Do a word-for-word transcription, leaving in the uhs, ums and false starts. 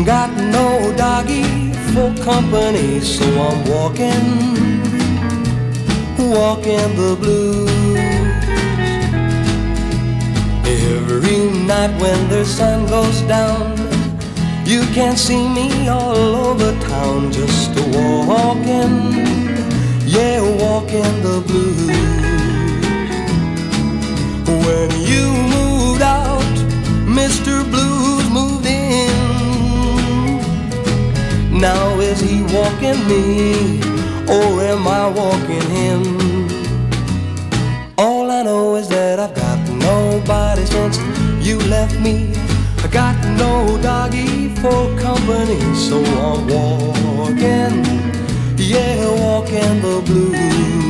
Got no doggy for company, so I'm walking, walking the blues. Every night when the sun goes down, you can see me all over town, just walking, yeah, walking the blues. When you moved out, Mister Blues moved in. Now is he walking me, or am I walking him? All I know is that I've got nobody since you left me. I got no doggy for company, so I'm walking, yeah, walking the blues.